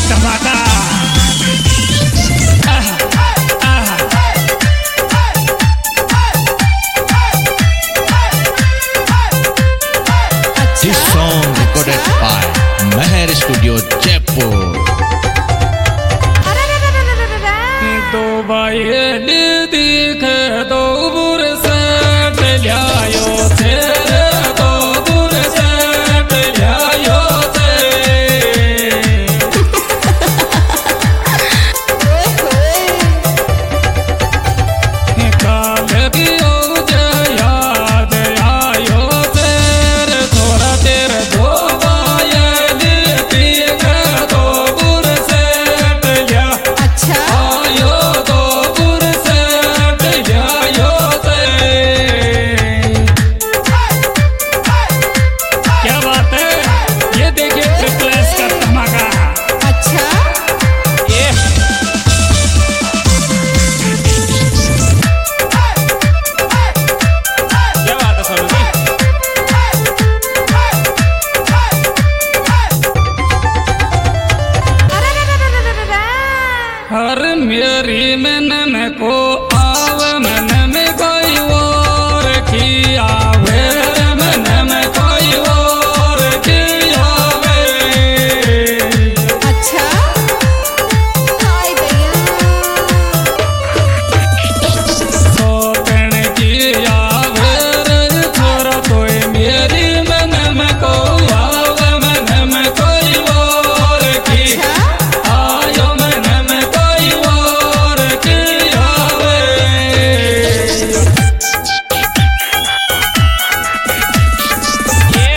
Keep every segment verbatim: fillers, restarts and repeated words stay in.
धमाका। This song recorded by Meher Studio Jaipur. दो भाई दिख दो बुर से लियायो तेरे दो बुर से लियायो ते काल की ओजे याद आयो तेरे थोड़ा तेरे दो भाई दिख दो बुर से लिया अच्छा आयो दो बुर से लियायो ते क्या बात है। ये देखिए ट्रिपल एस का धमाका। अच्छा ये क्या बात है सोनू जी। हर मेरी मन को आवे मन में कोई और की आवे मन में कोई और की आवे। अच्छा हाय भैया सोतन की आवे रे छोरा तोय मेरी मन में को आवे मन में कोई और की अच्छा आयो मन में कोई और की आवे। ये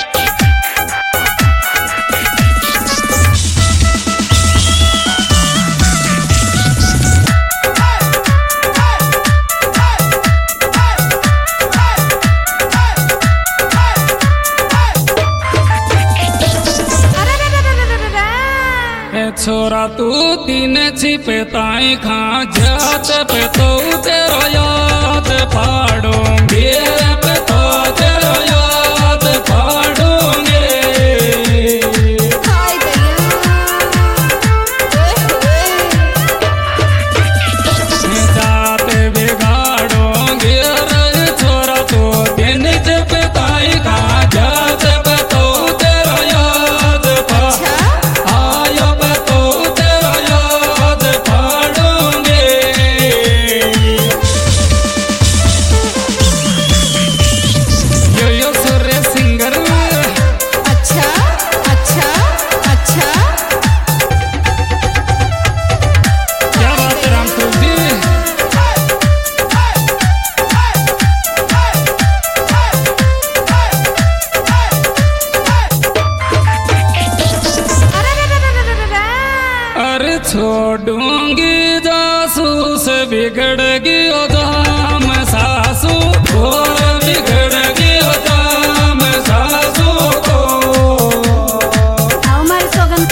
ए छोरा तू दिन छिपे ताई खा जात पे तो तेरा याद फाड़ूंगी पे तो तेरा याद फाड़ूंगी। हाय भैया जाते बिगाड़ूंगी रे छोरा तू दिन छिपे ताई खा जात पे तो तेरा याद फाड़ अच्छा आयो पे तो तेरा याद फाड़ूंगी। यो यो सुरे सिंगर अच्छा अच्छा अच्छा क्या बात है रामपुर जी। अरे छोड़ूंगी जासूस बिगड़गी ओ दाम सासू और बिगड़गी ओ दाम सासू को। आओ हमारे सोगन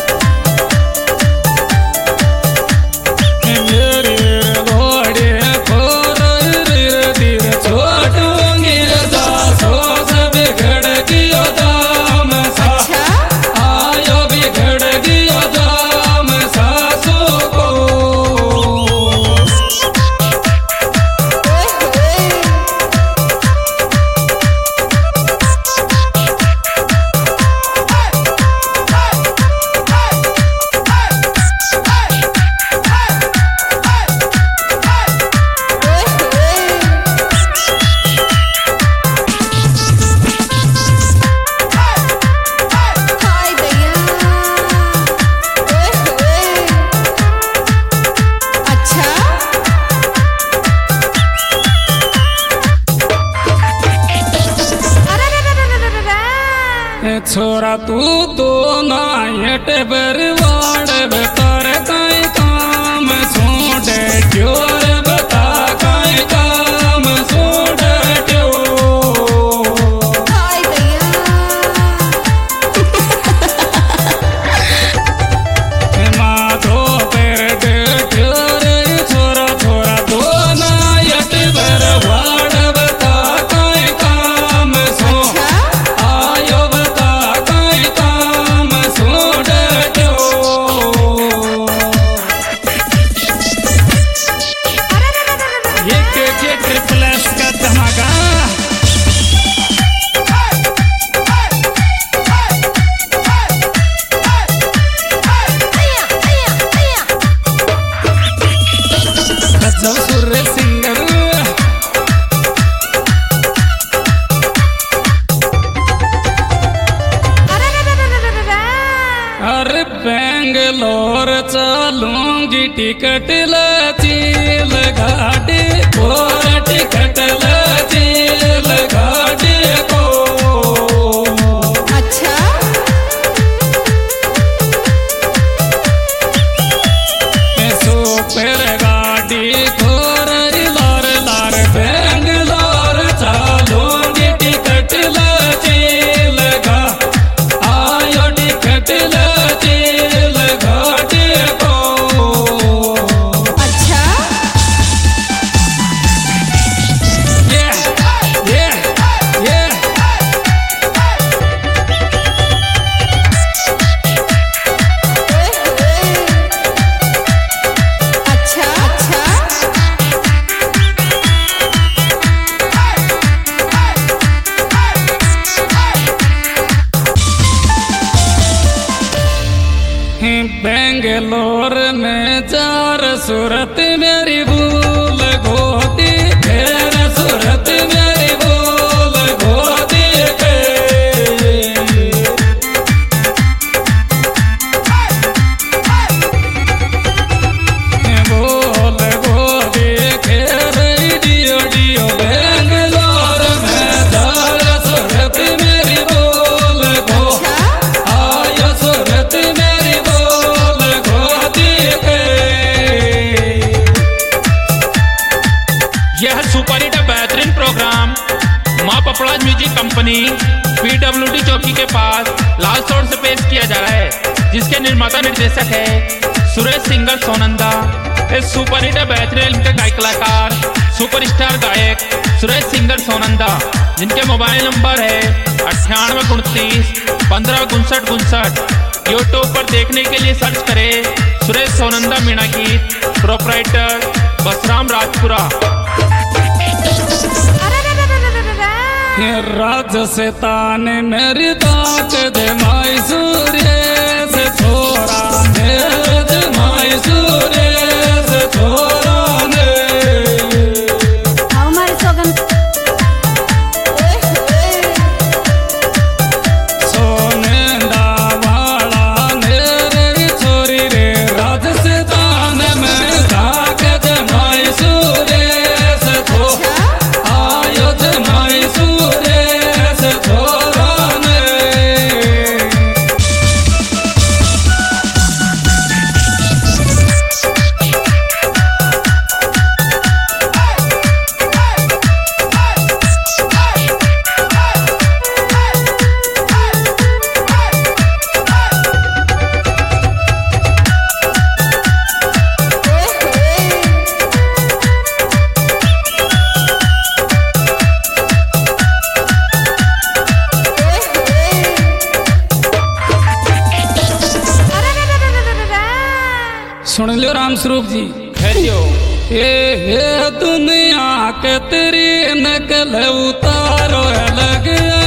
मेरे घोड़े फोर धीरे धीरे छोड़ूंगी जासूस बिगड़गी ओ दाम सासू अच्छा आयो बिगड़गी ओ दाम सासू को। हाय भैया अच्छा ए छोरा तू तो नायट बरवाड़ बेतर काई काम सोडे ट्योर बता काई काम सोडे ट्यो। हाय भैया माधो पर दे ट्योर छोरा छोरा तो नायट बरवाड़ बता काई काम सो अच्छा आयो बता काई काम बेंगलोर चलूंगी टिकट लचील गाड़ी और टिकट लचील गाड़ी को। अच्छा सुपर गाड़ी खोर लार लार बेंगलोर चलूंगी टिकट लचील गा आयो टिकट लचील गाड़ी को। अच्छा Yeah, yeah, yeah. अच्छा अच्छा बेंगलोर में चार सूरत मेरी भूल गोदी फिर सूरत मेरी भूल गोदी के भूल गोदी फिर डियो डियो बेंगलोर में चार सूरत मेरी भूल गो आयो सूरत मेरी भूल गोदी के। यह सुपर हिट बेहतरीन प्रोग्राम माँ पपड़ाज म्यूजिक कंपनी पीडब्ल्यूडी चौकी के पास लाल चौक से पेश किया जा रहा है, जिसके निर्माता निर्देशक है सुरेश सिंगर सोनंदा। इस सुपर हिट बेहतरीन फिल्म के गायक कलाकार सुपरस्टार गायक सुरेश सिंगर सोनंदा, जिनके मोबाइल नंबर है अट्ठानवे उनतीस पंद्रह उनसठ उनसठ। यूट्यूब पर देखने के लिए सर्च करें सुरेश सोनंदा मीणा गीत, प्रोपराइटर बसराम राजपुरा। राजस्थान मेरी ताक दे माई सूर्य से छोरा मेरे माई सूर्य से छोरा ने हमारे सोगन सोने वाला मेरी छोरी रे। राजस्थान में ताक दे माई सूर्य से छोरा आयो दे माई सूर्य से छोरा ने। सुन लो राम स्वरूप जी। खैरियो ए हे दुनिया के तेरी नकल उतारो लग